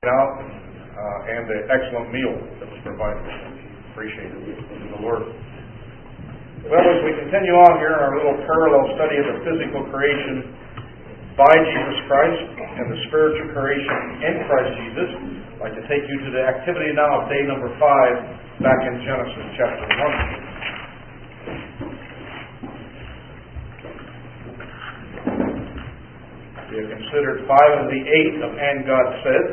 out and the excellent meal that was provided. Appreciate it. The Lord. Well, as we continue on here in our little parallel study of the physical creation by Jesus Christ and the spiritual creation in Christ Jesus, I'd like to take you to the activity now of day number 5 back in Genesis chapter 1. We have considered 5 of the 8 of "And God Said."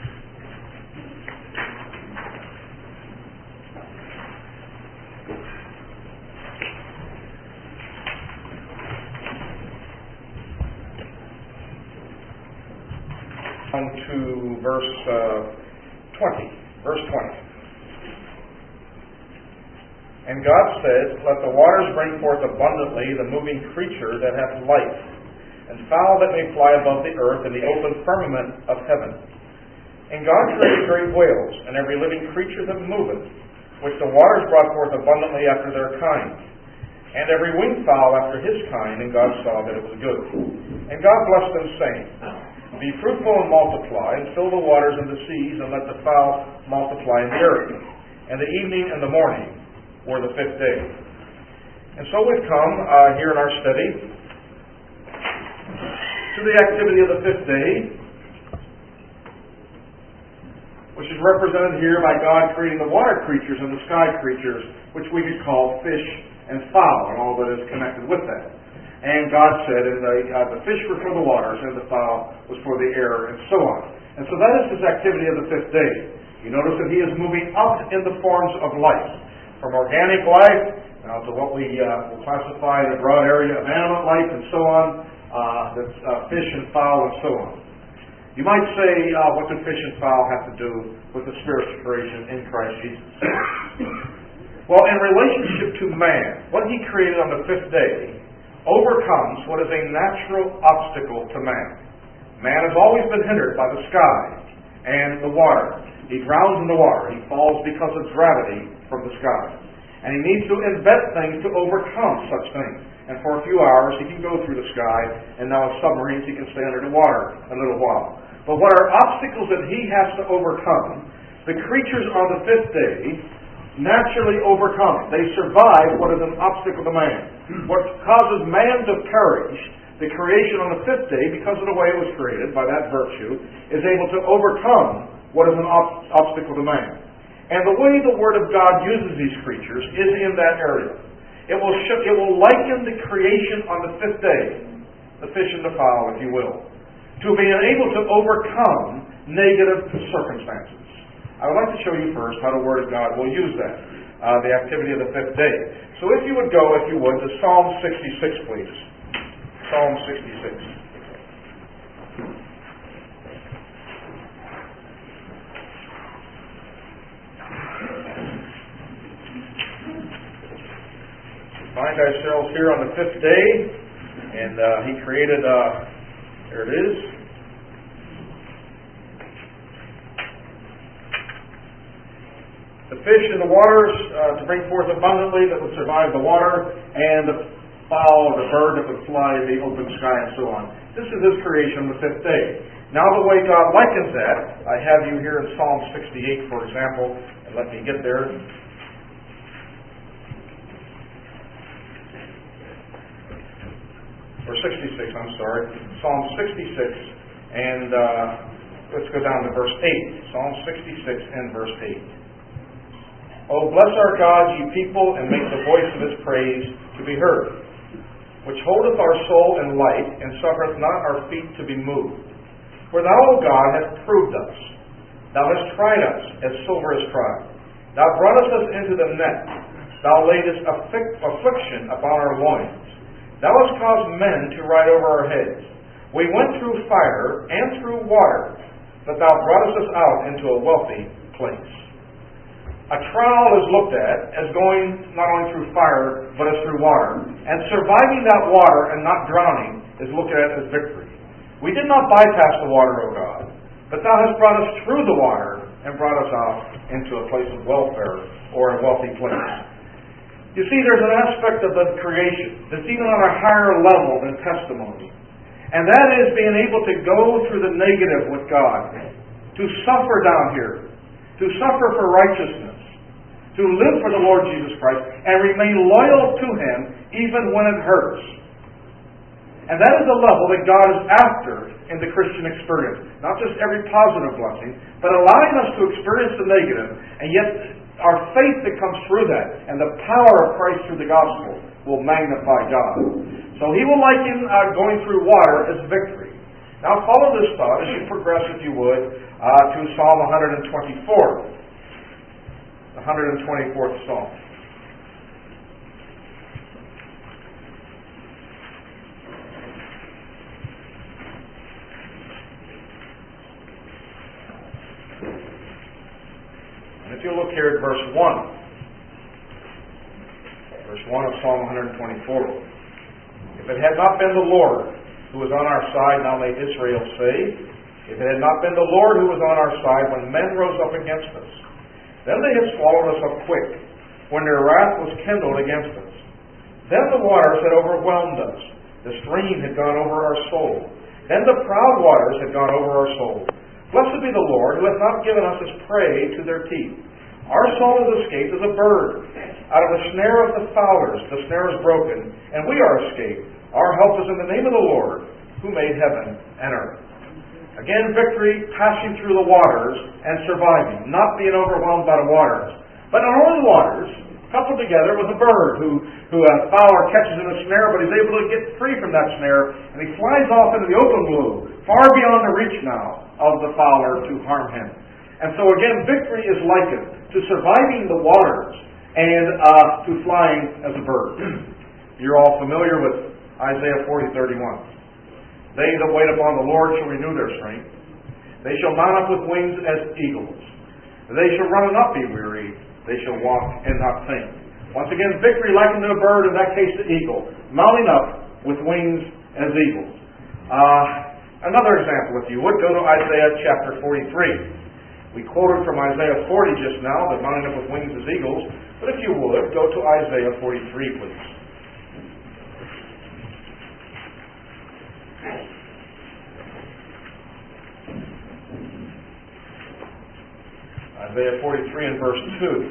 On to verse 20. Verse 20. "And God said, Let the waters bring forth abundantly the moving creature that hath life, and fowl that may fly above the earth in the open firmament of heaven. And God created great whales, and every living creature that moveth, which the waters brought forth abundantly after their kind, and every winged fowl after his kind, and God saw that it was good. And God blessed them, saying, Be fruitful and multiply, and fill the waters and the seas, and let the fowl multiply in the earth. And the evening and the morning were the 5th day." And so we've come here in our study to the activity of the 5th day, which is represented here by God creating the water creatures and the sky creatures, which we could call fish and fowl, and all that is connected with that. And God said, the fish were for the waters, and the fowl was for the air, and so on. And so that is his activity of the 5th day. You notice that he is moving up in the forms of life, from organic life now to what we will classify in a broad area of animate life, and so on, that's fish and fowl, and so on. You might say, what do fish and fowl have to do with the spiritual creation in Christ Jesus? Well, in relationship to man, what he created on the 5th day overcomes what is a natural obstacle to man. Man has always been hindered by the sky and the water. He drowns in the water. He falls because of gravity from the sky. And he needs to invent things to overcome such things. And for a few hours he can go through the sky, and now with submarines he can stay under the water a little while. But what are obstacles that he has to overcome? The creatures on the 5th day naturally overcome. They survive what is an obstacle to man. What causes man to perish, the creation on the 5th day, because of the way it was created, by that virtue, is able to overcome what is an obstacle to man. And the way the Word of God uses these creatures is in that area. It will liken the creation on the 5th day, the fish and the fowl, if you will, to being able to overcome negative circumstances. I would like to show you first how the Word of God will use that, the activity of the 5th day. So if you would go, if you would, to Psalm 66, please. Psalm 66. We find ourselves here on the 5th day, and he created, there it is, the fish in the waters to bring forth abundantly that would survive the water, and the fowl or the bird that would fly in the open sky, and so on. This is his creation on the 5th day. Now the way God likens that, I have you here in Psalm 68, for example, and let me get there. Or 66, I'm sorry. Psalm 66, and let's go down to verse 8. Psalm 66 and verse 8. "O bless our God, ye people, and make the voice of his praise to be heard, which holdeth our soul in light, and suffereth not our feet to be moved. For thou, O God, hast proved us. Thou hast tried us, as silver is tried. Thou broughtest us into the net. Thou laidest affliction upon our loins. Thou hast caused men to ride over our heads. We went through fire and through water, but thou broughtest us out into a wealthy place." A trial is looked at as going not only through fire, but as through water. And surviving that water and not drowning is looked at as victory. We did not bypass the water, O God, but thou hast brought us through the water and brought us out into a place of welfare or a wealthy place. You see, there's an aspect of the creation that's even on a higher level than testimony. And that is being able to go through the negative with God. to suffer down here, to suffer for righteousness, to live for the Lord Jesus Christ, and remain loyal to Him even when it hurts. And that is the level that God is after in the Christian experience. Not just every positive blessing, but allowing us to experience the negative, and yet our faith that comes through that, and the power of Christ through the gospel, will magnify God. So He will liken going through water as victory. Now follow this thought as you progress, if you would, to Psalm 124. The 124th Psalm. And if you look here at verse 1. Verse 1 of Psalm 124. If it had not been the Lord who was on our side, now may Israel say, if it had not been the Lord who was on our side when men rose up against us, then they had swallowed us up quick, when their wrath was kindled against us. Then the waters had overwhelmed us. The stream had gone over our soul. Then the proud waters had gone over our soul. Blessed be the Lord, who hath not given us as prey to their teeth. Our soul is escaped as a bird. Out of the snare of the fowlers, the snare is broken, and we are escaped. Our help is in the name of the Lord, who made heaven and earth. Again, victory, passing through the waters and surviving, not being overwhelmed by the waters. But not only the waters, coupled together with a bird who a fowler catches in a snare, but he's able to get free from that snare, and he flies off into the open blue, far beyond the reach now of the fowler to harm him. And so again, victory is likened to surviving the waters and to flying as a bird. You're all familiar with Isaiah 40:31. They that wait upon the Lord shall renew their strength. They shall mount up with wings as eagles. They shall run and not be weary. They shall walk and not faint. Once again, victory likened to a bird, in that case the eagle, mounting up with wings as eagles. Another example, if you would, go to Isaiah chapter 43. We quoted from Isaiah 40 just now, that mounting up with wings as eagles. But if you would, go to Isaiah 43, please. Isaiah 43 and verse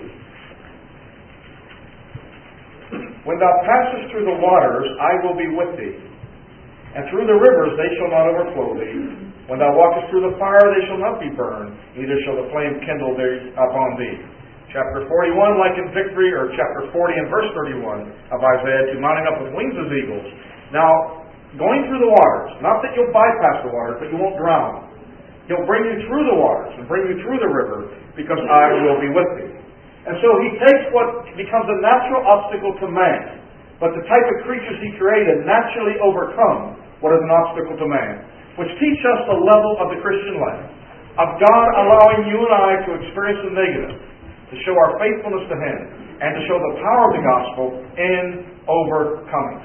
2. When thou passest through the waters, I will be with thee. And through the rivers, they shall not overflow thee. When thou walkest through the fire, they shall not be burned, neither shall the flame kindle upon thee. Chapter 41, like in victory, or chapter 40 and verse 31 of Isaiah, to mounting up with wings as eagles. Now, going through the waters, not that you'll bypass the waters, but you won't drown. He'll bring you through the waters and bring you through the river, because I will be with thee. And so He takes what becomes a natural obstacle to man, but the type of creatures He created naturally overcome what is an obstacle to man, which teach us the level of the Christian life, of God allowing you and I to experience the negative, to show our faithfulness to Him, and to show the power of the gospel in overcoming.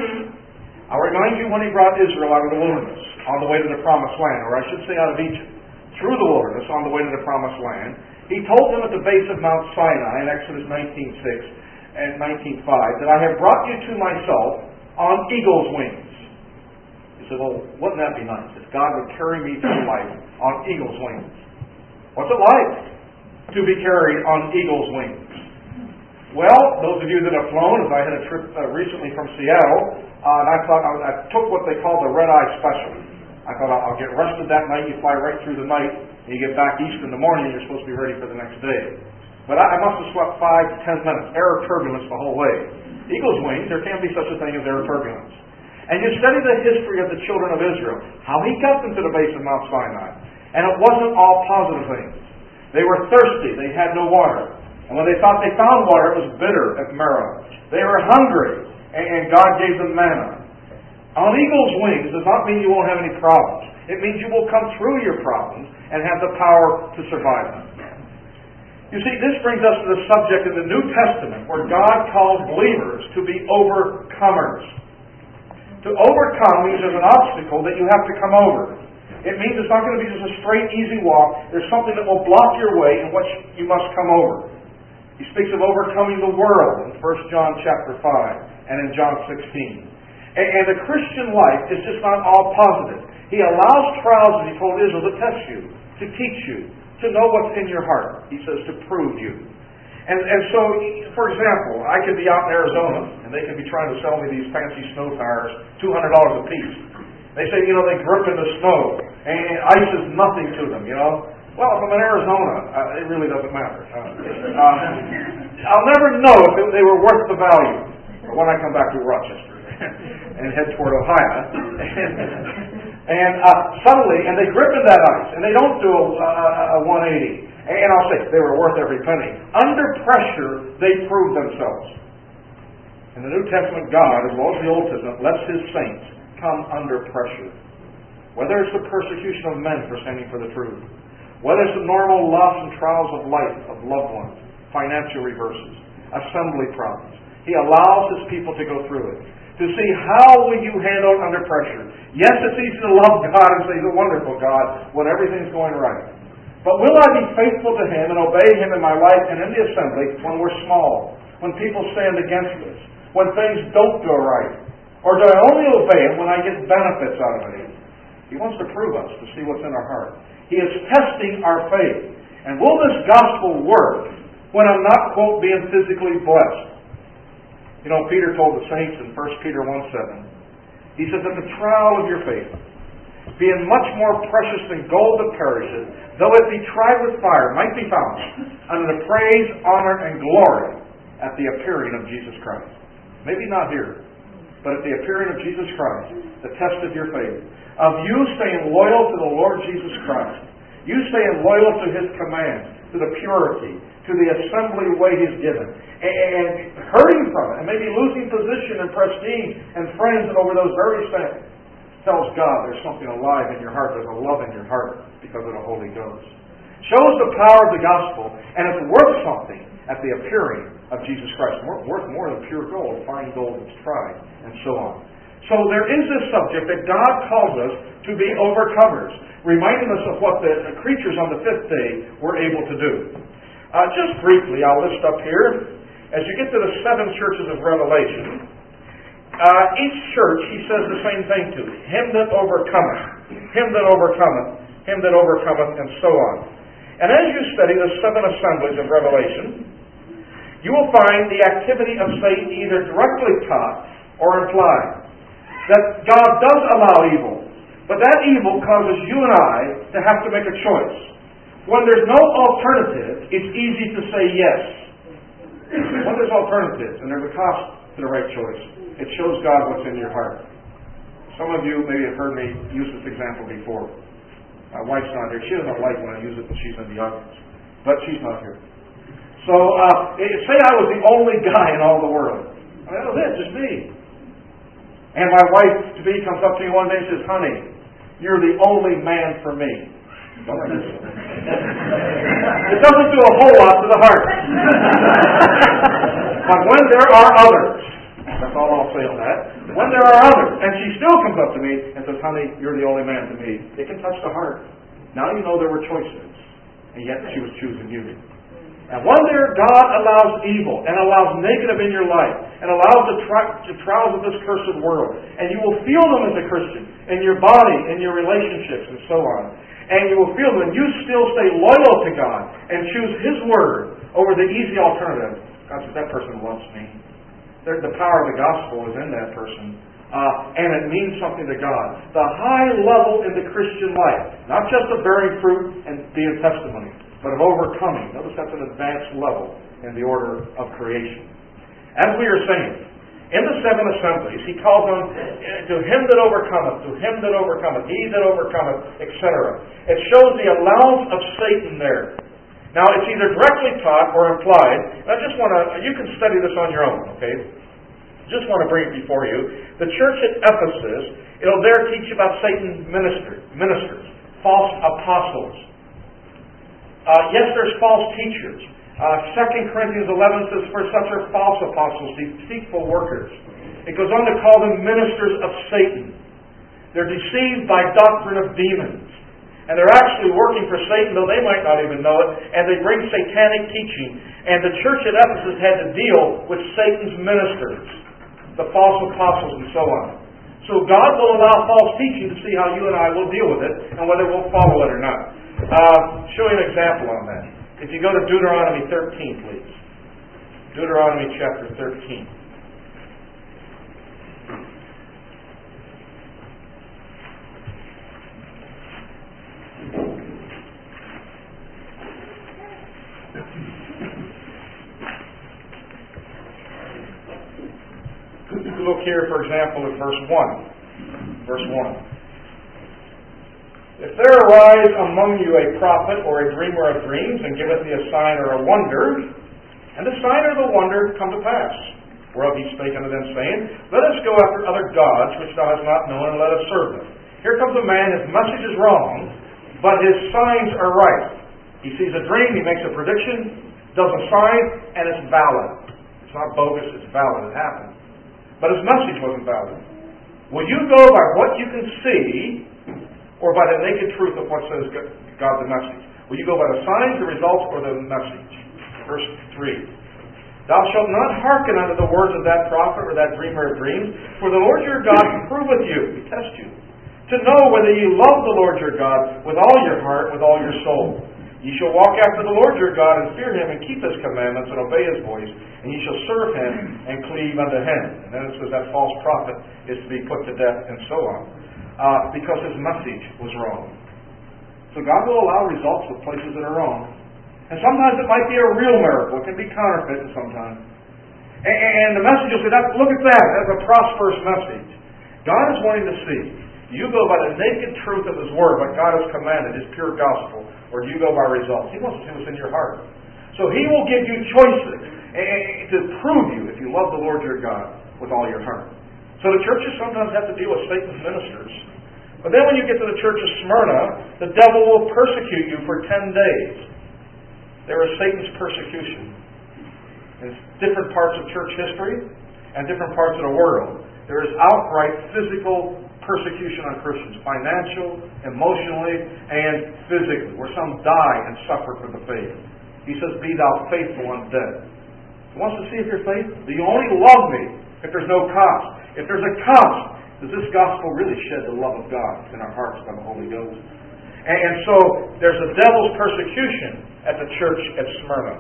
I'll remind you when He brought Israel out of the wilderness, on the way to the promised land, or I should say out of Egypt, through the wilderness on the way to the promised land, He told them at the base of Mount Sinai in Exodus 19:6 and 19:5 that I have brought you to myself on eagle's wings. You said, well, wouldn't that be nice if God would carry me through life on eagle's wings? What's it like to be carried on eagle's wings? Well, those of you that have flown, as I had a trip recently from Seattle, and I thought I took what they call the red-eye special. I thought I'll get rested that night. You fly right through the night, and you get back east in the morning, and you're supposed to be ready for the next day. But I must have slept 5 to 10 minutes, air turbulence the whole way. Eagle's wings, there can't be such a thing as air turbulence. And you study the history of the children of Israel, how He got them to the base of Mount Sinai. And it wasn't all positive things. They were thirsty. They had no water. And when they thought they found water, it was bitter at Merah. They were hungry, and God gave them manna. On eagle's wings does not mean you won't have any problems. It means you will come through your problems and have the power to survive them. You see, this brings us to the subject in the New Testament where God calls believers to be overcomers. To overcome means there's an obstacle that you have to come over. It means it's not going to be just a straight, easy walk. There's something that will block your way and which you must come over. He speaks of overcoming the world in 1 John chapter 5 and in John 16. And the Christian life is just not all positive. He allows trials, as He told Israel, to test you. to teach you, to know what's in your heart. He says to prove you. And so, for example, I could be out in Arizona, and they could be trying to sell me these fancy snow tires, $200 a piece. They say, they grip in the snow, and ice is nothing to them, Well, if I'm in Arizona, it really doesn't matter. I'll never know if they were worth the value when I come back to Rochester and head toward Ohio. And suddenly, and they grip in that ice, and they don't do a 180. And I'll say, they were worth every penny. Under pressure, they prove themselves. In the New Testament, God, as well as the Old Testament, lets His saints come under pressure. Whether it's the persecution of men for standing for the truth, whether it's the normal loss and trials of life of loved ones, financial reverses, assembly problems, He allows His people to go through it. To see how will you handle it under pressure. Yes, it's easy to love God and say He's a wonderful God when everything's going right. But will I be faithful to Him and obey Him in my life and in the assembly when we're small, when people stand against us, when things don't go right? Or do I only obey Him when I get benefits out of it? He wants to prove us, to see what's in our heart. He is testing our faith. And will this gospel work when I'm not, quote, being physically blessed? Peter told the saints in 1 Peter 1:7, he said that the trial of your faith, being much more precious than gold that perishes, though it be tried with fire, might be found unto the praise, honor, and glory at the appearing of Jesus Christ. Maybe not here, but at the appearing of Jesus Christ, the test of your faith, of you staying loyal to the Lord Jesus Christ, you staying loyal to His commands, to the purity, to the assembly way He's given, and hurting from it, and maybe losing position and prestige and friends over those very things, tells God there's something alive in your heart, there's a love in your heart because of the Holy Ghost. Shows the power of the gospel, and it's worth something at the appearing of Jesus Christ. Worth more than pure gold, fine gold that's tried, and so on. So there is this subject that God calls us to be overcomers, reminding us of what the creatures on the fifth day were able to do. Just briefly, I'll list up here, as you get to the 7 churches of Revelation, each church, He says the same thing to. Him that overcometh, him that overcometh, him that overcometh, and so on. And as you study the 7 assemblies of Revelation, you will find the activity of Satan either directly taught or implied. That God does allow evil, but that evil causes you and I to have to make a choice. When there's no alternative, it's easy to say yes. When there's alternatives, and there's a cost to the right choice, it shows God what's in your heart. Some of you maybe have heard me use this example before. My wife's not here. She doesn't like when I use it when she's in the audience. But she's not here. So, say I was the only guy in all the world. That was it, just me. And my wife-to-be comes up to me one day and says, honey, you're the only man for me. Don't listen. It doesn't do a whole lot to the heart. But when there are others, that's all I'll say on that. When there are others, and she still comes up to me and says, honey, you're the only man to me, it can touch the heart. Now you know there were choices, and yet she was choosing you. And one there, God allows evil and allows negative in your life and allows the trials of this cursed world. And you will feel them as a Christian in your body, in your relationships, and so on. And you will feel them, and you still stay loyal to God and choose His Word over the easy alternative. God says, that person loves me. The power of the gospel is in that person. And it means something to God. The high level in the Christian life, not just of bearing fruit and being testimony, but of overcoming. Notice that's an advanced level in the order of creation. As we are saying, in the 7 assemblies, He calls them to him that overcometh, to him that overcometh, he that overcometh, etc. It shows the allowance of Satan there. Now, it's either directly taught or implied. And I just want to, you can study this on your own, okay? Just want to bring it before you. The church at Ephesus, it'll there teach about Satan's ministers, false apostles. Yes, there's false teachers. 2 Corinthians 11 says, for such are false apostles, deceitful workers. It goes on to call them ministers of Satan. They're deceived by doctrine of demons. And they're actually working for Satan, though they might not even know it, and they bring satanic teaching. And the church at Ephesus had to deal with Satan's ministers, the false apostles and so on. So God will allow false teaching to see how you and I will deal with it, and whether we'll follow it or not. Show you an example on that. If you go to Deuteronomy 13, please. Deuteronomy chapter 13. Look here, for example, at verse 1. Verse 1. If there arise among you a prophet or a dreamer of dreams, and giveth thee a sign or a wonder, and the sign or the wonder come to pass, whereof he spake unto them, saying, Let us go after other gods which thou hast not known, and let us serve them. Here comes a man, his message is wrong, but his signs are right. He sees a dream, he makes a prediction, does a sign, and it's valid. It's not bogus, it's valid, it happened. But his message wasn't valid. Will you go by what you can see, or by the naked truth of what says God the message? Will you go by the signs, the results, or the message? Verse 3. Thou shalt not hearken unto the words of that prophet or that dreamer of dreams, for the Lord your God proveth you, he tests you, to know whether ye love the Lord your God with all your heart, with all your soul. Ye shall walk after the Lord your God, and fear him, and keep his commandments, and obey his voice, and ye shall serve him, and cleave unto him. And then it says that false prophet is to be put to death, and so on, because his message was wrong. So God will allow results with places that are wrong. And sometimes it might be a real miracle. It can be counterfeit sometimes. And the message will say, look at that, that's a prosperous message. God is wanting to see, do you go by the naked truth of his word, what God has commanded, his pure gospel, or do you go by results? He wants to see what's in your heart. So he will give you choices to prove you if you love the Lord your God with all your heart. So the churches sometimes have to deal with Satan's ministers. But then when you get to the church of Smyrna, the devil will persecute you for 10 days. There is Satan's persecution in different parts of church history and different parts of the world. There is outright physical persecution on Christians, financial, emotionally, and physically, where some die and suffer for the faith. He says, Be thou faithful unto death. He wants to see if you're faithful. Do you only love me if there's no cost? If there's a cost, does this gospel really shed the love of God in our hearts by the Holy Ghost? And so there's a devil's persecution at the church at Smyrna.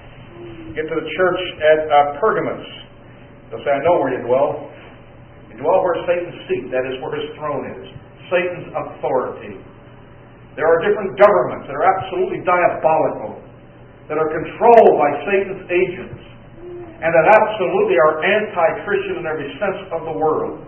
Get to the church at Pergamos. They'll say, I know where you dwell. You dwell where Satan's seat, that is where his throne is. Satan's authority. There are different governments that are absolutely diabolical, that are controlled by Satan's agents, and that absolutely are anti-Christian in every sense of the word.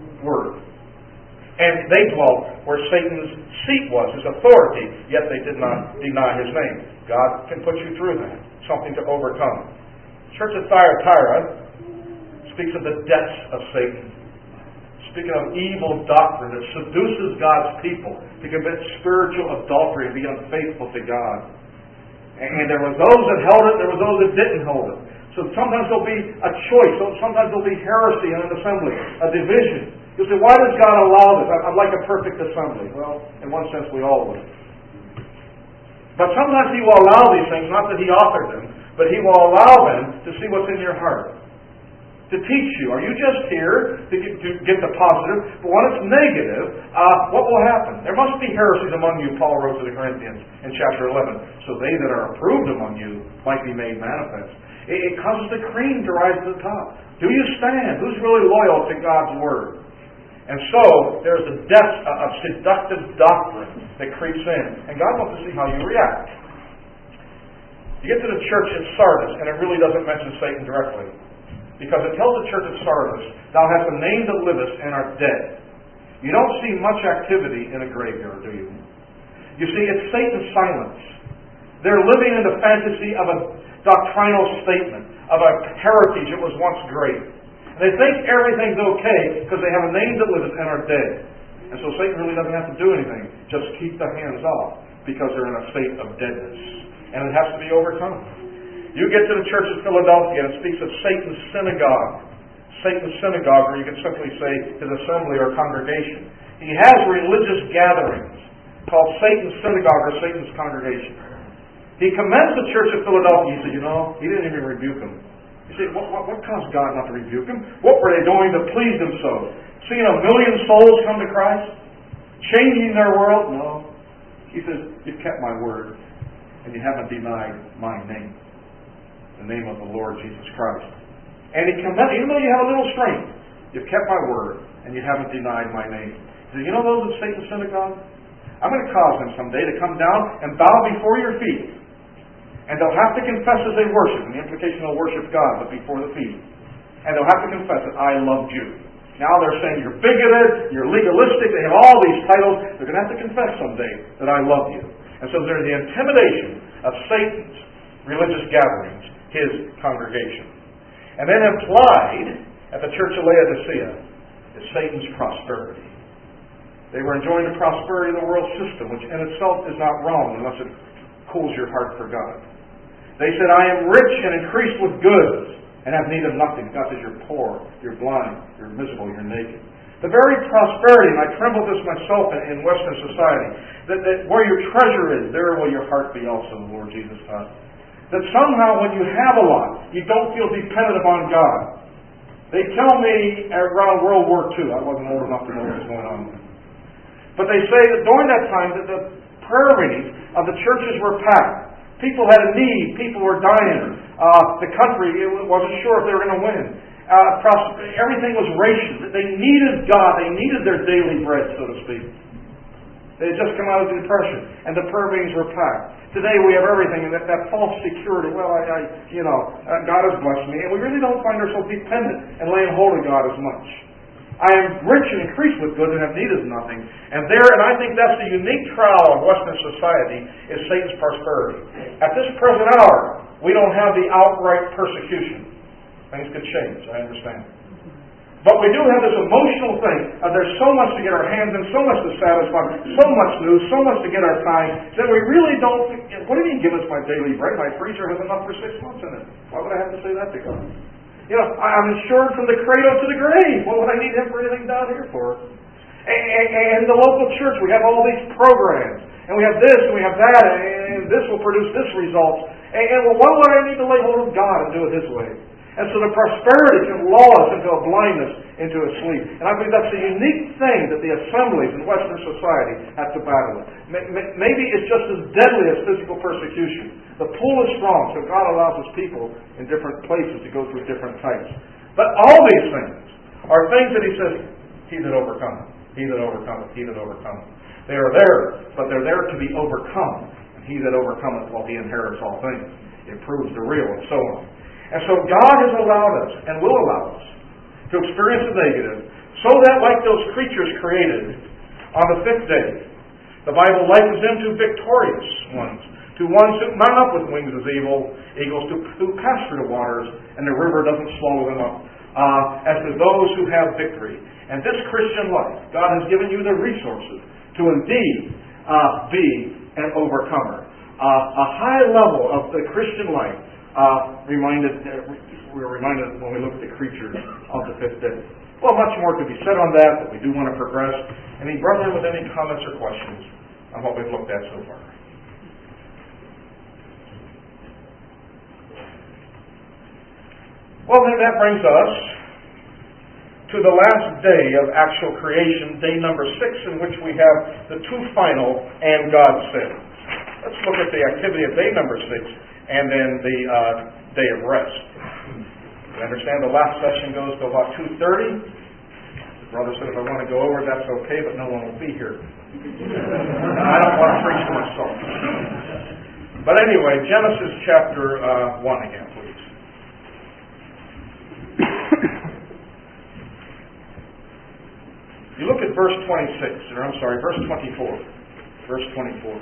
And they dwelt where Satan's seat was, his authority, yet they did not deny his name. God can put you through that. Something to overcome. Church at Thyatira speaks of the depths of Satan. Speaking of evil doctrine that seduces God's people to commit spiritual adultery and be unfaithful to God. And there were those that held it, there were those that didn't hold it. So sometimes there'll be a choice. Sometimes there'll be heresy in an assembly, a division. You'll say, why does God allow this? I'd like a perfect assembly. Well, in one sense, we all would. But sometimes He will allow these things, not that He authored them, but He will allow them to see what's in your heart. To teach you. Are you just here to get the positive? But when it's negative, what will happen? There must be heresies among you, Paul wrote to the Corinthians in chapter 11. So they that are approved among you might be made manifest. It causes the cream to rise to the top. Do you stand? Who's really loyal to God's Word? And so, there's the depth of seductive doctrine that creeps in. And God wants to see how you react. You get to the church at Sardis, and it really doesn't mention Satan directly. Because it tells the church at Sardis, Thou hast a name that livest and art dead. You don't see much activity in a graveyard, do you? You see, it's Satan's silence. They're living in the fantasy of a doctrinal statement, of a heritage that was once great. And they think everything's okay because they have a name that lives and are dead. And so Satan really doesn't have to do anything. Just keep the hands off because they're in a state of deadness. And it has to be overcome. You get to the church of Philadelphia and it speaks of Satan's synagogue. Satan's synagogue, or you could simply say his assembly or congregation. He has religious gatherings called Satan's synagogue or Satan's congregation. He commends the church of Philadelphia. He said, he didn't even rebuke them. You say, what caused God not to rebuke them? What were they doing that pleased Him so? Seeing 1 million souls come to Christ? Changing their world? No. He says, you've kept my word, and you haven't denied my name, the name of the Lord Jesus Christ. And he commended, even though you have a little strength, you've kept my word, and you haven't denied my name. He says, you know those of Satan's synagogue? I'm going to cause them someday to come down and bow before your feet. And they'll have to confess as they worship, and the implication they'll worship God, but before the feet. And they'll have to confess that I loved you. Now they're saying you're bigoted, you're legalistic, they have all these titles. They're going to have to confess someday that I love you. And so there's the intimidation of Satan's religious gatherings, his congregation. And then implied at the church of Laodicea is Satan's prosperity. They were enjoying the prosperity of the world system, which in itself is not wrong unless it cools your heart for God. They said, I am rich and increased with goods, and have need of nothing. God says, you're poor, you're blind, you're miserable, you're naked. The very prosperity, and I tremble at this myself in Western society, that where your treasure is, there will your heart be also, the Lord Jesus taught. That somehow when you have a lot, you don't feel dependent upon God. They tell me around World War II, I wasn't old enough to know what was going on then, but they say that during that time that the prayer meetings of the churches were packed. People had a need. People were dying. The country wasn't sure if they were going to win. Everything was rationed. They needed God. They needed their daily bread, so to speak. They had just come out of the Depression, and the prayer meetings were packed. Today we have everything, and that false security. Well, God has blessed me, and we really don't find ourselves dependent and laying hold of God as much. I am rich and increased with goods and have need of nothing. And I think that's the unique trial of Western society, is Satan's prosperity. At this present hour, we don't have the outright persecution. Things could change, I understand. But we do have this emotional thing of there's so much to get our hands in, so much to satisfy, so much news, so much to get our time, that we really don't... What do you mean, give us my daily bread? My freezer has enough for 6 months in it. Why would I have to say that to God? I'm insured from the cradle to the grave. What would I need him for anything down here for? And the local church, we have all these programs. And we have this, and we have that, and this will produce this result. And why would I need to lay hold of God and do it His way? And so the prosperity can lull us into a blindness, into a sleep. And I think that's the unique thing that the assemblies in Western society have to battle with. Maybe it's just as deadly as physical persecution. The pull is strong, so God allows His people in different places to go through different types. But all these things are things that He says, He that overcometh, He that overcometh, He that overcometh. They are there, but they're there to be overcome. And He that overcometh, well, he inherits all things. It proves the real, and so on. And so God has allowed us, and will allow us, to experience the negative, so that like those creatures created on the fifth day, the Bible likens them to victorious ones, to ones who mount up with wings as eagles, who pass through the waters, and the river doesn't swallow them up, as to those who have victory. And this Christian life, God has given you the resources to indeed be an overcomer. A high level of the Christian life, we were reminded when we look at the creatures of the fifth day. Well, much more could be said on that, but we do want to progress. Any brethren with any comments or questions on what we've looked at so far? Well, then that brings us to the last day of actual creation, day number 6, in which we have the two final "and God said." Let's look at the activity of day number 6 and then the day of rest. You understand the last session goes to about 2:30. The brother said if I want to go over, that's okay, but no one will be here. And I don't want to preach to myself. But anyway, Genesis chapter 1 again, please. You look at verse 26, or I'm sorry, verse 24. Verse 24.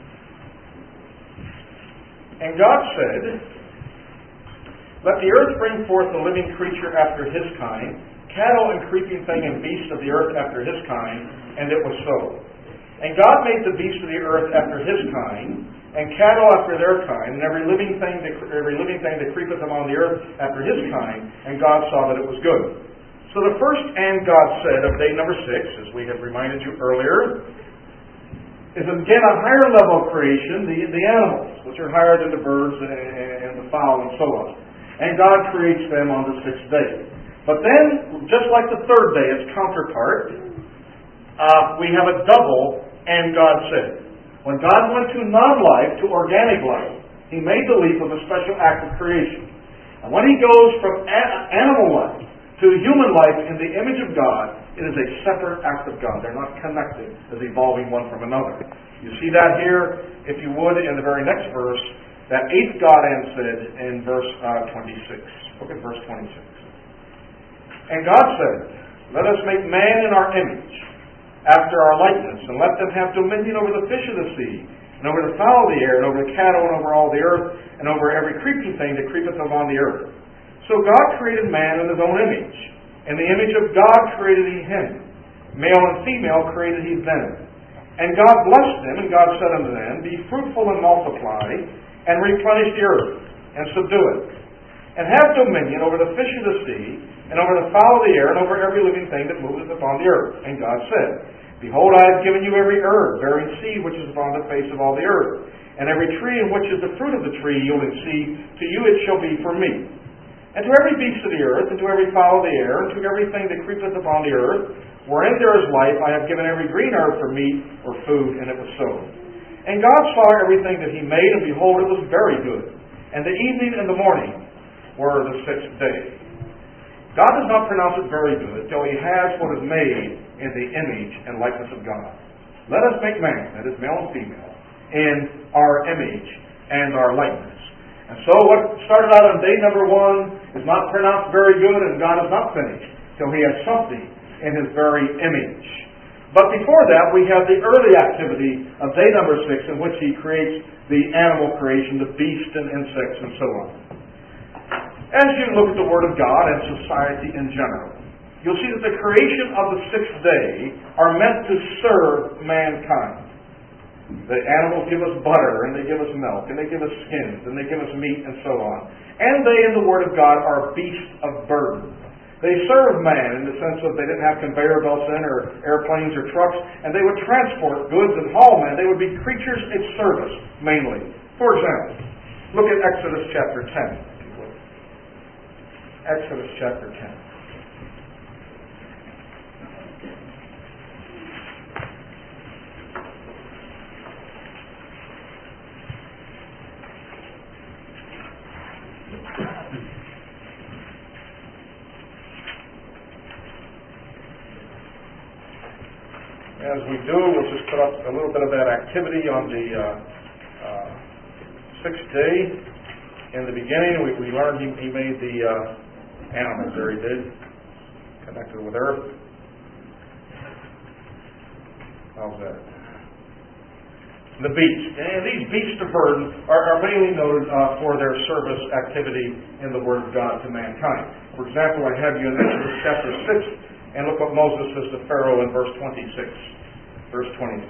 And God said, let the earth bring forth a living creature after his kind, cattle and creeping thing and beasts of the earth after his kind, and it was so. And God made the beasts of the earth after his kind, and cattle after their kind, and every living thing that creepeth among the earth after his kind, and God saw that it was good. So the first "and God said" of day number 6, as we have reminded you earlier, is again a higher level of creation, the animals, which are higher than the birds and the fowl and so on. And God creates them on the 6th day. But then, just like the 3rd day, its counterpart, we have a double "and God said." When God went to non-life to organic life, He made the leap of a special act of creation. And when He goes from animal life to human life in the image of God, it is a separate act of God. They're not connected as evolving one from another. You see that here, if you would, in the very next verse, that eighth God said in verse 26. Look at verse 26. And God said, "Let us make man in our image, after our likeness, and let them have dominion over the fish of the sea, and over the fowl of the air, and over the cattle, and over all the earth, and over every creeping thing that creepeth upon the earth." So God created man in His own image. In the image of God created He him. Male and female created He them. And God blessed them, and God said unto them, "Be fruitful and multiply, and replenish the earth, and subdue it. And have dominion over the fish of the sea, and over the fowl of the air, and over every living thing that moveth upon the earth." And God said, "Behold, I have given you every herb bearing seed which is upon the face of all the earth, and every tree in which is the fruit of the tree yielding seed, to you it shall be for meat. And to every beast of the earth, and to every fowl of the air, and to everything that creepeth upon the earth, wherein there is life, I have given every green herb for meat or food," and it was so. And God saw everything that He made, and behold, it was very good. And the evening and the morning were the sixth day. God does not pronounce it very good till He has what is made in the image and likeness of God. Let us make man, that is male and female, in our image and our likeness. And so what started out on day number 1 is not pronounced very good, and God is not finished till He has something in His very image. But before that, we have the early activity of day number 6, in which He creates the animal creation, the beast and insects and so on. As you look at the Word of God and society in general, you'll see that the creation of the 6th day are meant to serve mankind. The animals give us butter, and they give us milk, and they give us skins, and they give us meat, and so on. And they, in the Word of God, are beasts of burden. They serve man in the sense of they didn't have conveyor belts in, or airplanes or trucks, and they would transport goods and haul men. They would be creatures of service, mainly. For example, look at Exodus chapter 10, if you would. Exodus chapter 10. As we do, we'll just put up a little bit of that activity on the 6th day. In the beginning, we learned he made the animals there. He did, connected with earth. How's that? The beasts. And these beasts of burden are mainly noted for their service activity in the Word of God to mankind. For example, I have you in Exodus chapter 6, and look what Moses says to Pharaoh in verse 26. Verse 26.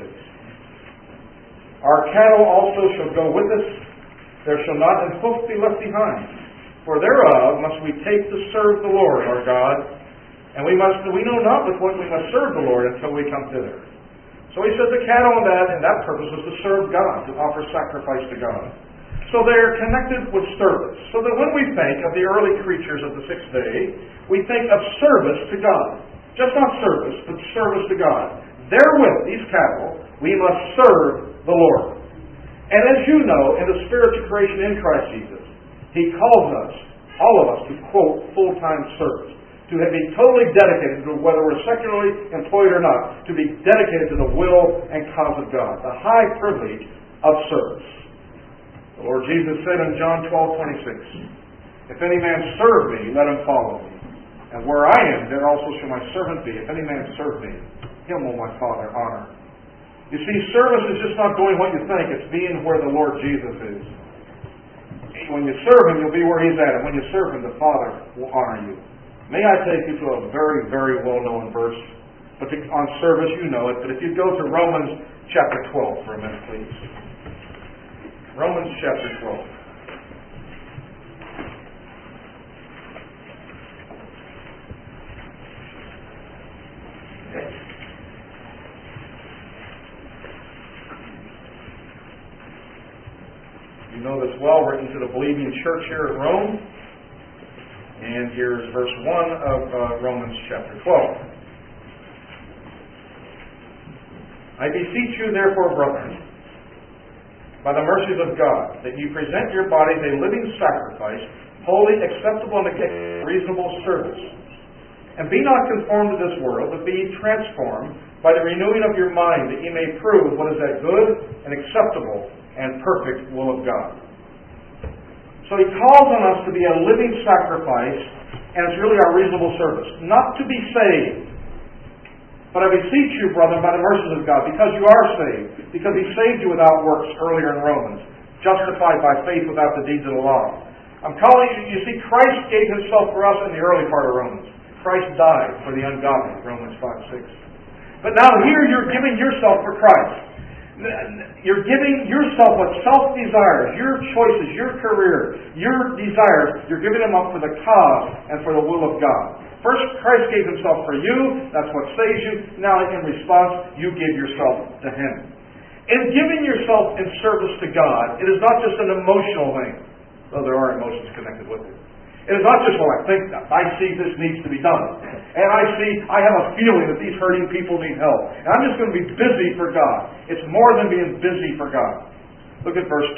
"Our cattle also shall go with us. There shall not an hoof be left behind. For thereof must we take to serve the Lord our God. And we know not with what we must serve the Lord until we come thither." So he said the cattle and that purpose was to serve God, to offer sacrifice to God. So they are connected with service. So that when we think of the early creatures of the 6th day, we think of service to God. Just not service, but service to God. Therewith, these cattle, we must serve the Lord. And as you know, in the spiritual creation in Christ Jesus, He calls us, all of us, to quote, full-time service. To be totally dedicated to, whether we're secularly employed or not, to be dedicated to the will and cause of God. The high privilege of service. The Lord Jesus said in John 12:26, "If any man serve me, let him follow me. And where I am, there also shall my servant be. If any man serve me, him will my Father honor." You see, service is just not doing what you think. It's being where the Lord Jesus is. When you serve Him, you'll be where He's at. And when you serve Him, the Father will honor you. May I take you to a very, very well-known verse? But on service, you know it. But if you go to Romans chapter 12 for a minute, please. Romans chapter 12. You know this well, written to the believing church here at Rome. And here's verse 1 of Romans chapter 12. "I beseech you, therefore, brethren, by the mercies of God, that you present your bodies a living sacrifice, holy, acceptable, and reasonable service. And be not conformed to this world, but be ye transformed by the renewing of your mind, that ye may prove what is that good and acceptable and perfect will of God. So he calls on us to be a living sacrifice, and it's really our reasonable service. Not to be saved, but I beseech you, brethren, by the mercies of God, because you are saved, because he saved you without works earlier in Romans, justified by faith without the deeds of the law. I'm calling you, you see, Christ gave himself for us in the early part of Romans. Christ died for the ungodly, Romans 5:6. But now here you're giving yourself for Christ. You're giving yourself what self-desires, your choices, your career, your desires, you're giving them up for the cause and for the will of God. First, Christ gave himself for you. That's what saves you. Now, in response, you give yourself to him. In giving yourself in service to God, it is not just an emotional thing, though there are emotions connected with it. It is not just, well, I think that. I see this needs to be done. And I have a feeling that these hurting people need help. And I'm just going to be busy for God. It's more than being busy for God. Look at verse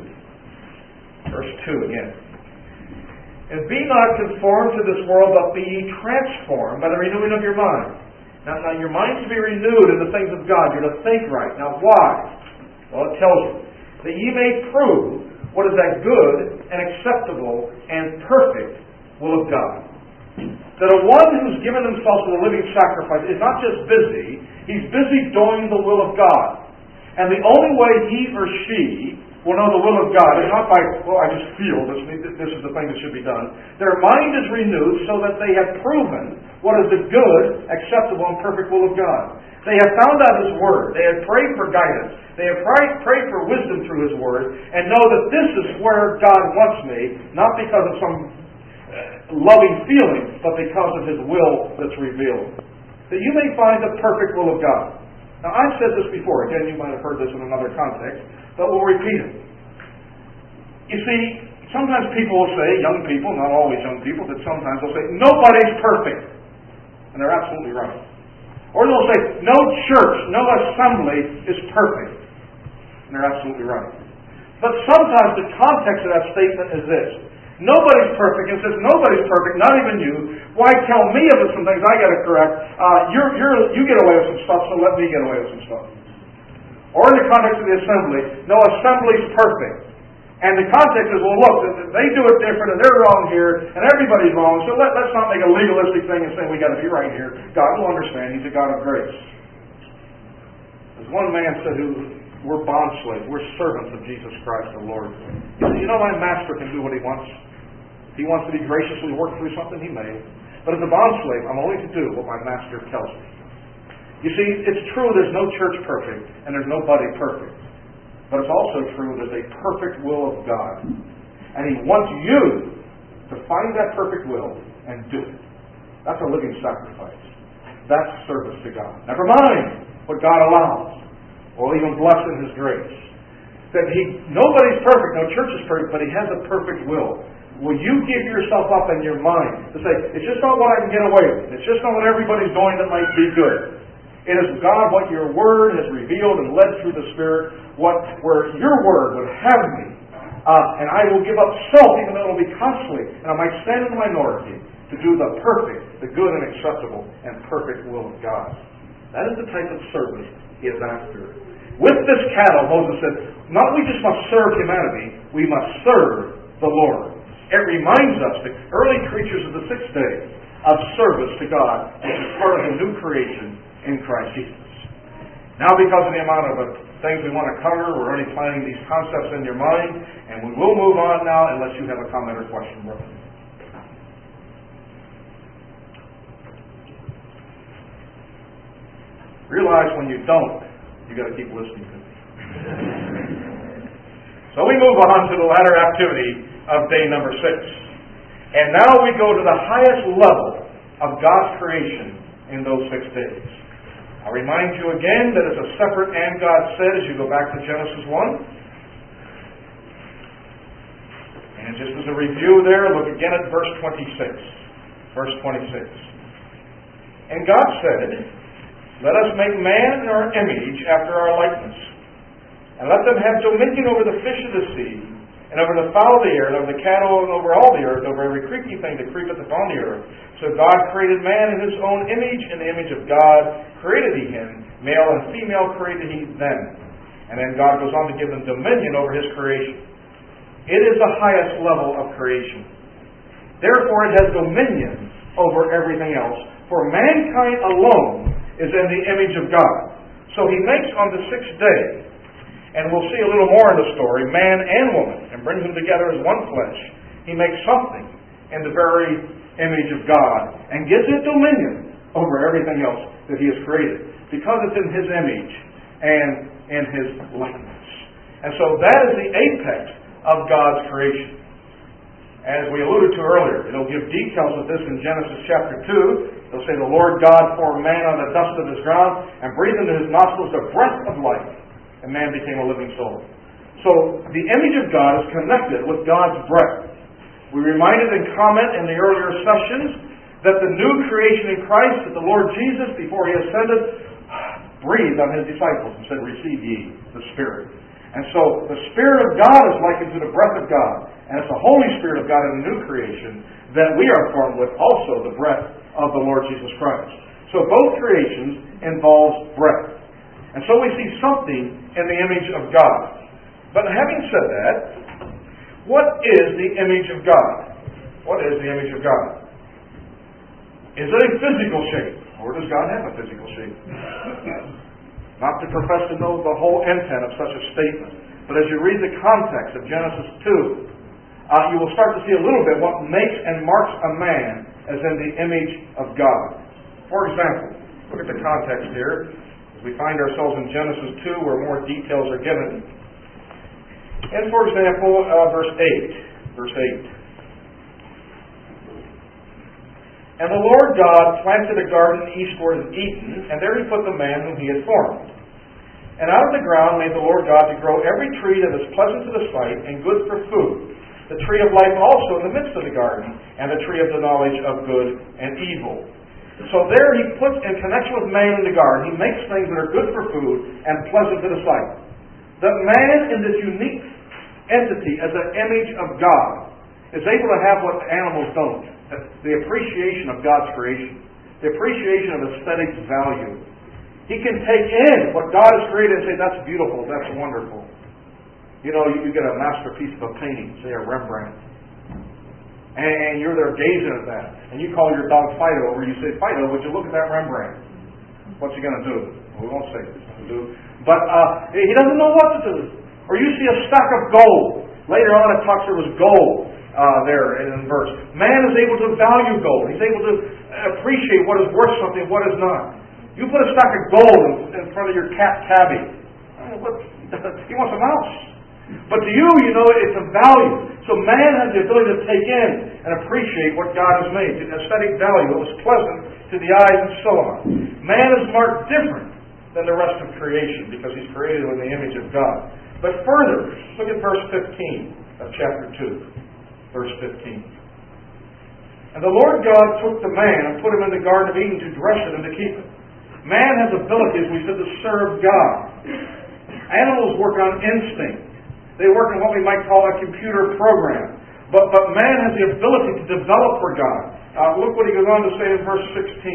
2. Verse 2 again. And be not conformed to this world, but be ye transformed by the renewing of your mind. Now your mind to be renewed in the things of God. You're to think right. Now why? Well, it tells you. That ye may prove what is that good and acceptable and perfect will of God. That a one who's given himself to the living sacrifice is not just busy, he's busy doing the will of God. And the only way he or she will know the will of God is not by, well, I just feel this is the thing that should be done. Their mind is renewed so that they have proven what is the good, acceptable, and perfect will of God. They have found out his word. They have prayed for guidance. They have prayed for wisdom through his word, and know that this is where God wants me, not because of some loving feeling, but because of his will that's revealed. That you may find the perfect will of God. Now, I've said this before. Again, you might have heard this in another context, but we'll repeat it. You see, sometimes people will say, young people, not always young people, but sometimes they'll say, nobody's perfect. And they're absolutely right. Or they'll say, no church, no assembly is perfect. And they're absolutely right. But sometimes the context of that statement is this. Nobody's perfect. And says nobody's perfect, not even you. Why tell me of some things I got to correct? You get away with some stuff, so let me get away with some stuff. Or in the context of the assembly, no assembly's perfect. And the context is, well, look, they do it different, and they're wrong here, and everybody's wrong, so let's not make a legalistic thing and say we got to be right here. God will understand. He's a God of grace. As one man said, we're bond slaves. We're servants of Jesus Christ, the Lord. You know, my master can do what he wants. If he wants to be graciously work through something, he may. But as a bond slave, I'm only to do what my master tells me. You see, it's true there's no church perfect, and there's nobody perfect. But it's also true there's a perfect will of God. And he wants you to find that perfect will and do it. That's a living sacrifice. That's service to God. Never mind what God allows, or even bless in his grace. That nobody's perfect, no church is perfect, but he has a perfect will. Will you give yourself up in your mind to say, it's just not what I can get away with. It's just not what everybody's doing that might be good. It is God, what your word has revealed and led through the Spirit, where your word would have me. And I will give up self, even though it will be costly. And I might stand in the minority to do the perfect, the good and acceptable, and perfect will of God. That is the type of service he is after. With this cattle, Moses said, not we just must serve humanity, we must serve the Lord. It reminds us, the early creatures of the sixth day, of service to God, which is part of the new creation in Christ Jesus. Now, because of the amount of things we want to cover, we're already planning these concepts in your mind, and we will move on now unless you have a comment or question, brother. Realize when you don't, you got to keep listening to me. So we move on to the latter activity of day number 6. And now we go to the highest level of God's creation in those 6 days. I'll remind you again that it's a separate and God said as you go back to Genesis 1. And just as a review there, look again at verse 26. Verse 26. And God said, let us make man in our image after our likeness, And let them have dominion over the fish of the sea, and over the fowl of the air, and over the cattle, and over all the earth, over every creeping thing that creepeth upon the earth. So God created man in his own image, in the image of God created he him, male and female created he them. And then God goes on to give them dominion over his creation. It is the highest level of creation. Therefore it has dominion over everything else. For mankind alone is in the image of God. So he makes on the sixth day, and we'll see a little more in the story, man and woman, and brings them together as one flesh. He makes something in the very image of God, and gives it dominion over everything else that he has created, because it's in his image and in his likeness. And so that is the apex of God's creation. As we alluded to earlier, it'll give details of this in Genesis chapter 2. It'll say, the Lord God formed man on the dust of his ground, and breathed into his nostrils the breath of life, and man became a living soul. So the image of God is connected with God's breath. We reminded in comment in the earlier sessions that the new creation in Christ, that the Lord Jesus, before he ascended, breathed on his disciples and said, receive ye the Spirit. And so the Spirit of God is likened to the breath of God. And it's the Holy Spirit of God in the new creation that we are formed with, also the breath of the Lord Jesus Christ. So both creations involve breath. And so we see something in the image of God. But having said that, what is the image of God? What is the image of God? Is it a physical shape? Or does God have a physical shape? Not to profess to know the whole intent of such a statement, but as you read the context of Genesis 2, you will start to see a little bit what makes and marks a man as in the image of God. For example, look at the context here. As we find ourselves in Genesis 2, where more details are given. And for example, verse 8. Verse 8. And the Lord God planted a garden eastward of Eden, and there he put the man whom he had formed. And out of the ground made the Lord God to grow every tree that is pleasant to the sight and good for food, the tree of life also in the midst of the garden, and the tree of the knowledge of good and evil. So there he puts, in connection with man in the garden, he makes things that are good for food and pleasant to the sight. The man in this unique entity as an image of God is able to have what the animals don't. The appreciation of God's creation. The appreciation of aesthetic value. He can take in what God has created and say, that's beautiful, that's wonderful. You know, you get a masterpiece of a painting, say a Rembrandt. And you're there gazing at that. And you call your dog Fido over, you say, Fido, would you look at that Rembrandt? What's he going to do? We won't say what he's going to do. But he doesn't know what to do. Or you see a stack of gold. Later on it talks there was gold there in the verse. Man is able to value gold. He's able to appreciate what is worth something and what is not. You put a stack of gold in front of your cat Tabby. He wants a mouse. But to you, you know it's a value. So man has the ability to take in and appreciate what God has made. The aesthetic value. It was pleasant to the eyes and so on. Man is marked different than the rest of creation because he's created in the image of God. But further, look at verse 15 of chapter 2. Verse 15. And the Lord God took the man and put him in the Garden of Eden to dress it and to keep it. Man has abilities, we said, to serve God. Animals work on instinct. They work in what we might call a computer program. But man has the ability to develop for God. Look what he goes on to say in verse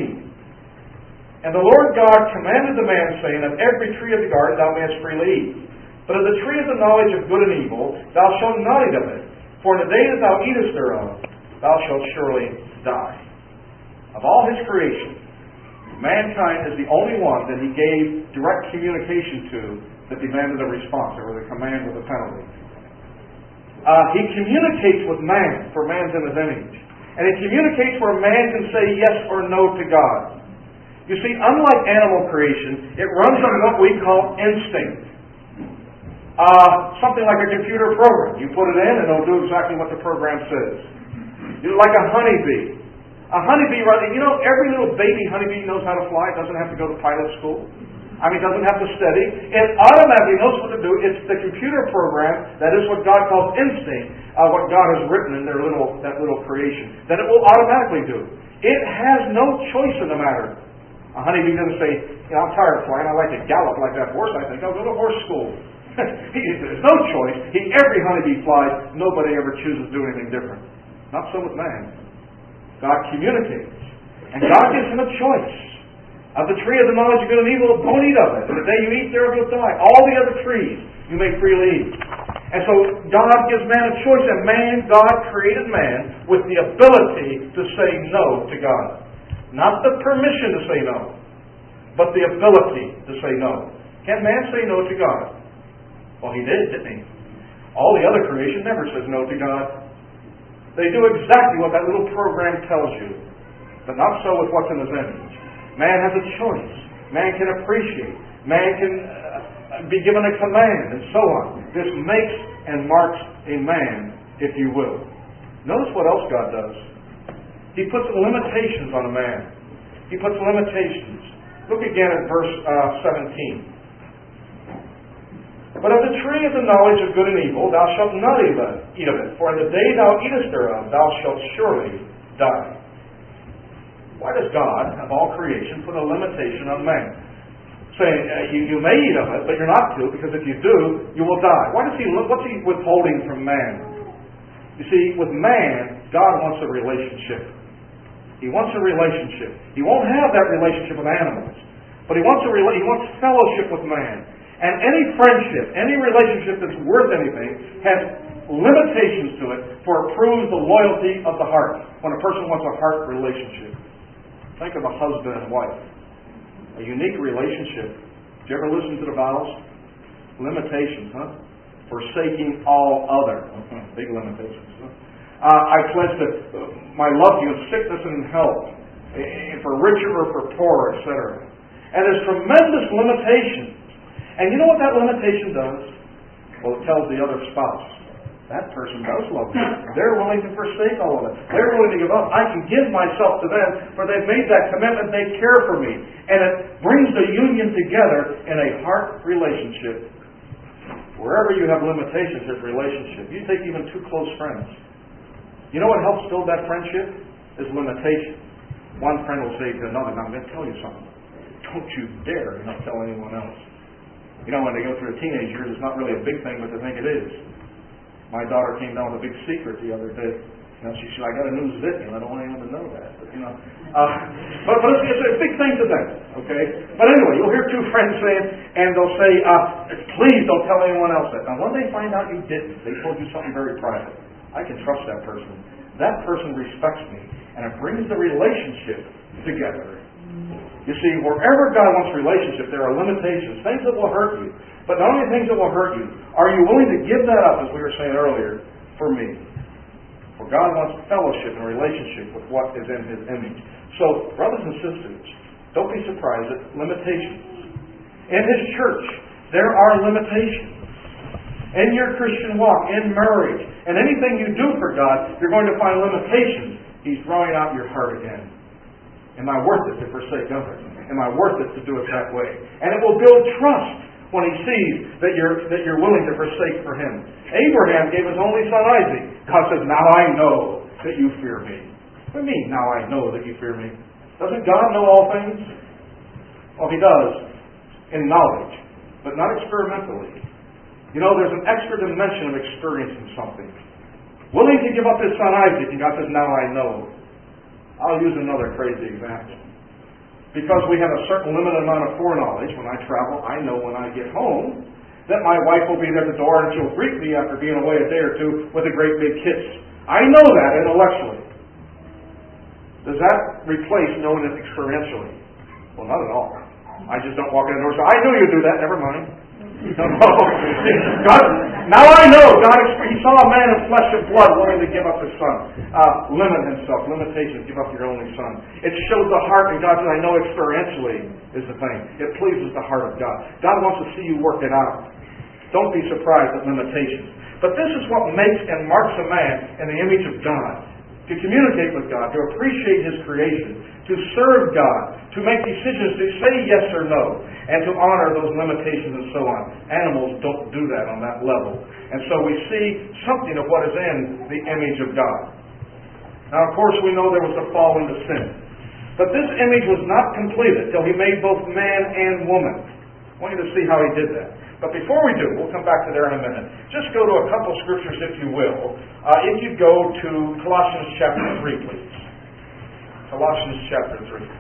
16. And the Lord God commanded the man, saying, of every tree of the garden thou mayest freely eat. But of the tree of the knowledge of good and evil thou shalt not eat of it. For in the day that thou eatest thereof, thou shalt surely die. Of all his creation, mankind is the only one that he gave direct communication to that demanded a response. There was a command with a penalty. He communicates with man, for man's in his image. And he communicates where man can say yes or no to God. You see, unlike animal creation, it runs on what we call instinct. Something like a computer program. You put it in and it'll do exactly what the program says. Like a honeybee. A honeybee, you know, every little baby honeybee knows how to fly. It doesn't have to go to pilot school. Doesn't have to study. It automatically knows what to do. It's the computer program that is what God calls instinct, what God has written in that little creation, that it will automatically do. It has no choice in the matter. A honeybee doesn't say, I'm tired of flying. I like to gallop like that horse. I think I'll go to horse school. There's no choice. Every honeybee flies. Nobody ever chooses to do anything different. Not so with man. God communicates. And God gives him a choice. Of the tree of the knowledge of good and evil, don't eat of it. And the day you eat thereof, you'll die. All the other trees you may freely eat. And so God gives man a choice. And God created man with the ability to say no to God. Not the permission to say no, but the ability to say no. Can man say no to God? Well, he did, didn't he? All the other creation never says no to God. They do exactly what that little program tells you, but not so with what's in his image. Man has a choice. Man can appreciate. Man can be given a command, and so on. This makes and marks a man, if you will. Notice what else God does. He puts limitations on a man. He puts limitations. Look again at verse 17. But of the tree of the knowledge of good and evil thou shalt not eat of it, for in the day thou eatest thereof thou shalt surely die. Why does God, of all creation, put a limitation on man? Saying, you may eat of it, but you're not to, because if you do, you will die. What's he withholding from man? You see, with man, God wants a relationship. He wants a relationship. He won't have that relationship with animals, but he wants fellowship with man. And any friendship, any relationship that's worth anything, has limitations to it, for it proves the loyalty of the heart. When a person wants a heart relationship, think of a husband and wife. A unique relationship. Did you ever listen to the vows? Limitations, huh? Forsaking all other. Big limitations. Huh? I pledge to my love to you in sickness and in health, for richer or for poorer, etc. And there's tremendous limitations. And you know what that limitation does? Well, it tells the other spouse, that person does love me. They're willing to forsake all of it. They're willing to give up. I can give myself to them, for they've made that commitment. They care for me. And it brings the union together in a heart relationship. Wherever you have limitations in relationship, you take even two close friends. You know what helps build that friendship? Is limitation. One friend will say to another, now I'm going to tell you something. Don't you dare not tell anyone else. You know, when they go through the teenage years, it's not really a big thing, but they think it is. My daughter came down with a big secret the other day. You know, she said, I got a new zit, and I don't want anyone to know that. But, you know, but it's a big thing to them, okay? But anyway, you'll hear two friends saying, and they'll say, please don't tell anyone else that. Now, when they find out you didn't, they told you something very private. I can trust that person. That person respects me, and it brings the relationship together. You see, wherever God wants relationship, there are limitations, things that will hurt you. But not only things that will hurt you, are you willing to give that up, as we were saying earlier, for me? For God wants fellowship and relationship with what is in His image. So, brothers and sisters, don't be surprised at limitations. In His church, there are limitations. In your Christian walk, in marriage, and anything you do for God, you're going to find limitations. He's drawing out your heart again. Am I worth it to forsake others? Am I worth it to do it that way? And it will build trust when He sees that you're willing to forsake for Him. Abraham gave his only son Isaac. God says, now I know that you fear me. What do you mean, now I know that you fear me? Doesn't God know all things? Well, He does, in knowledge, but not experimentally. You know, there's an extra dimension of experiencing something. Willing to give up his son Isaac, and God says, now I know. I'll use another crazy example. Because we have a certain limited amount of foreknowledge when I travel, I know when I get home that my wife will be there at the door and she'll greet me after being away a day or two with a great big kiss. I know that intellectually. Does that replace knowing it experientially? Well, not at all. I just don't walk in the door and say, I knew you'd do that, never mind. God, now I know God. He saw a man in flesh and blood willing to give up his son, limit himself, limitations, give up your only son. It shows the heart, and God says, I know experientially is the thing. It pleases the heart of God. God wants to see you work it out. Don't be surprised at limitations. But this is what makes and marks a man in the image of God. To communicate with God, to appreciate His creation, to serve God, to make decisions, to say yes or no, and to honor those limitations and so on. Animals don't do that on that level. And so we see something of what is in the image of God. Now, of course, we know there was the fall into sin. But this image was not completed till He made both man and woman. I want you to see how He did that. But before we do, we'll come back to there in a minute. Just go to a couple scriptures, if you will. If you go to Colossians chapter 3, please. Colossians chapter 3.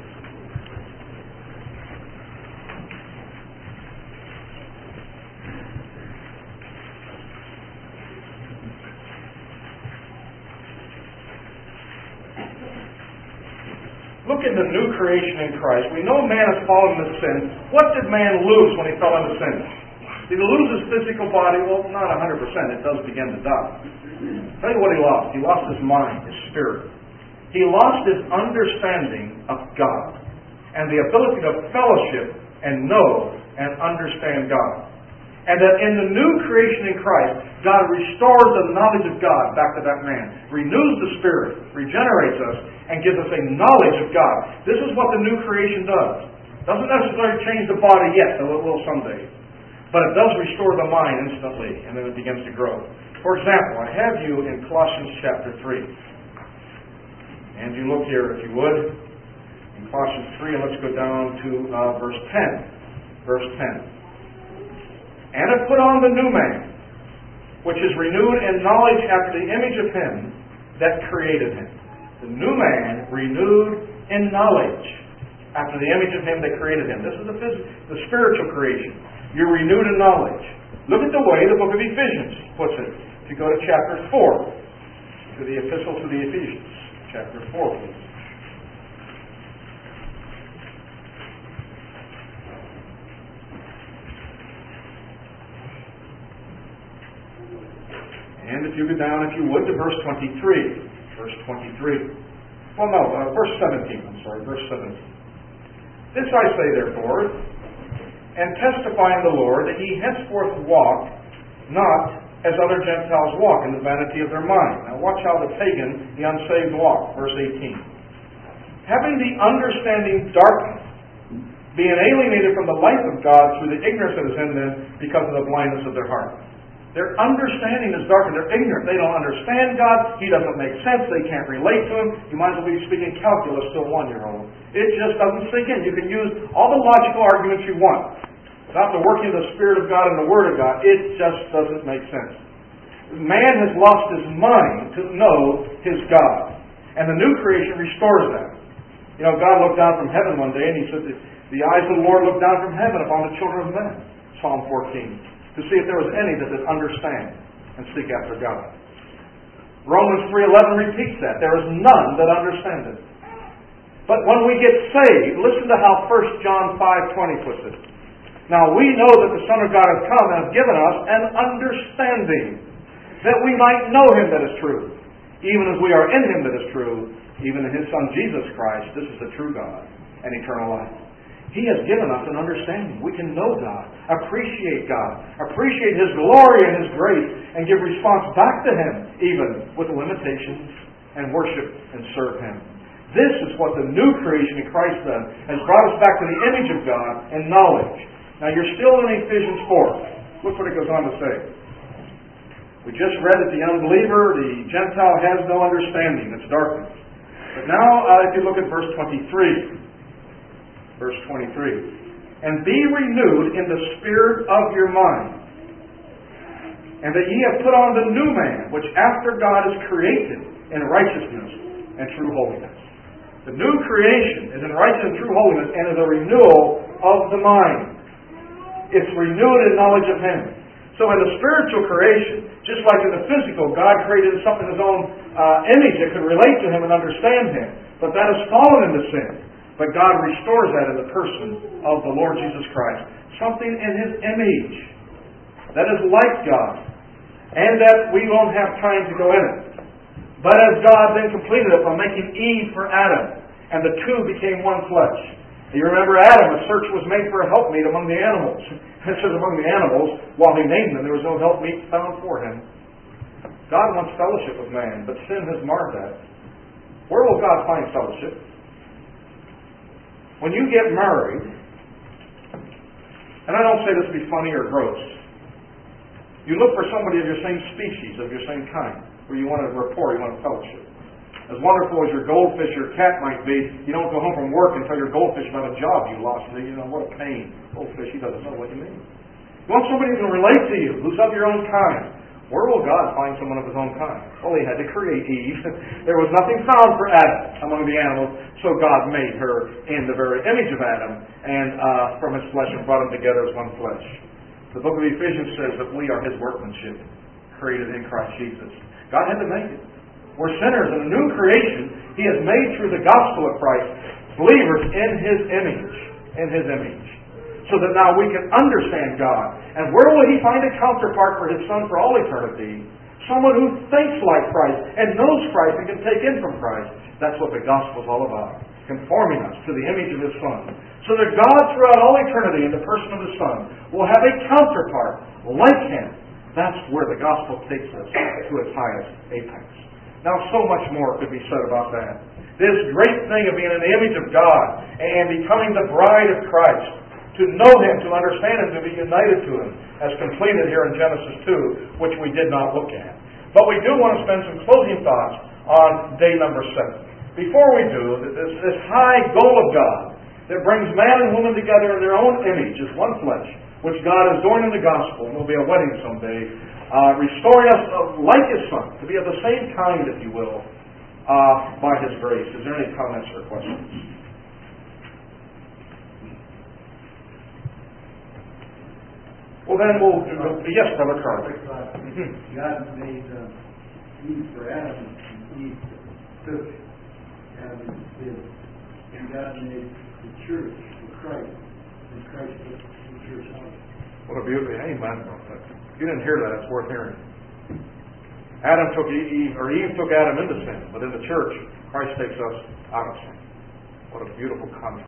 Look at the new creation in Christ. We know man has fallen into sin. What did man lose when he fell into sin? Did he lose his physical body? Well, not 100%. It does begin to die. I'll tell you what he lost. He lost his mind, his spirit. He lost his understanding of God and the ability to fellowship and know and understand God. And that in the new creation in Christ, God restores the knowledge of God back to that man, renews the spirit, regenerates us, and gives us a knowledge of God. This is what the new creation does. Doesn't necessarily change the body yet, though it will someday. But it does restore the mind instantly, and then it begins to grow. For example, I have you in Colossians chapter 3. And you look here, if you would, in Colossians 3, and let's go down to verse 10. Verse 10. And have put on the new man, which is renewed in knowledge after the image of him that created him. The new man renewed in knowledge after the image of him that created him. This is the spiritual creation. You're renewed in knowledge. Look at the way the book of Ephesians puts it. If you go to chapter 4, to the epistle to the Ephesians, chapter 4, please. And if you go down, if you would, to verse 23. Verse 23. Well, no, verse 17. I'm sorry, verse 17. This I say, therefore, and testify in the Lord, that ye henceforth walk not as other Gentiles walk, in the vanity of their mind. Now watch how the pagan, the unsaved walk. Verse 18. Having the understanding darkened, being alienated from the life of God through the ignorance that is in them because of the blindness of their heart. Their understanding is darkened. They're ignorant. They don't understand God. He doesn't make sense. They can't relate to Him. You might as well be speaking calculus to a 1-year-old. It just doesn't sink in. You can use all the logical arguments you want. Without the working of the Spirit of God and the Word of God, it just doesn't make sense. Man has lost his mind to know his God. And the new creation restores that. You know, God looked down from heaven one day and He said, the eyes of the Lord looked down from heaven upon the children of men. Psalm 14. To see if there was any that would understand and seek after God. Romans 3:11 repeats that. There is none that understandeth. But when we get saved, listen to how 1 John 5:20 puts it. Now we know that the Son of God has come and has given us an understanding, that we might know Him that is true, even as we are in Him that is true, even in His Son Jesus Christ. This is the true God and eternal life. He has given us an understanding. We can know God, appreciate His glory and His grace, and give response back to Him, even with limitations, and worship and serve Him. This is what the new creation in Christ does, has brought us back to the image of God and knowledge. Now you're still in Ephesians 4. Look what it goes on to say. We just read that the unbeliever, the Gentile, has no understanding. It's darkness. But now, if you look at verse 23. Verse 23. And be renewed in the spirit of your mind, and that ye have put on the new man, which after God is created in righteousness and true holiness. The new creation is in righteousness and true holiness, and is a renewal of the mind. It's renewed in knowledge of Him. So in the spiritual creation, just like in the physical, God created something in His own image that could relate to Him and understand Him. But that has fallen into sin. But God restores that in the person of the Lord Jesus Christ. Something in His image that is like God. And that we won't have time to go in it. But as God then completed it by making Eve for Adam, and the two became one flesh. You remember Adam, a search was made for a helpmeet among the animals. It says among the animals, while He named them, there was no helpmeet found for him. God wants fellowship with man, but sin has marred that. Where will God find fellowship? When you get married, and I don't say this to be funny or gross, you look for somebody of your same species, of your same kind, where you want a rapport, you want a fellowship. As wonderful as your goldfish or cat might be, you don't go home from work and tell your goldfish about a job you lost. And you know, what a pain. Goldfish, he doesn't know what you mean. You want somebody who can relate to you, who's of your own kind. Where will God find someone of His own kind? Well, He had to create Eve. There was nothing found for Adam among the animals, so God made her in the very image of Adam, and from his flesh, and brought them together as one flesh. The book of Ephesians says that we are His workmanship, created in Christ Jesus. God had to make it. We're sinners in a new creation. He has made through the gospel of Christ believers in His image. So that now we can understand God. And where will He find a counterpart for His Son for all eternity? Someone who thinks like Christ and knows Christ and can take in from Christ. That's what the gospel is all about. Conforming us to the image of His Son. So that God throughout all eternity in the person of His Son will have a counterpart like Him. That's where the gospel takes us to its highest apex. Now so much more could be said about that. This great thing of being in the image of God and becoming the bride of Christ. To know Him, to understand Him, to be united to Him, as completed here in Genesis 2, which we did not look at. But we do want to spend some closing thoughts on day number 7. Before we do, this high goal of God that brings man and woman together in their own image as one flesh, which God is doing in the gospel, and will be a wedding someday, restoring us like His Son, to be of the same kind, if you will, by His grace. Is there any comments or questions? Well, then yes, Brother Carl. God made Eve for Adam, and Eve took Adam did. And God made the church for Christ, and Christ took the church out. What a beautiful, amen. If you didn't hear that, it's worth hearing. Adam took Eve took Adam into sin, but in the church, Christ takes us out of sin. What a beautiful contrast.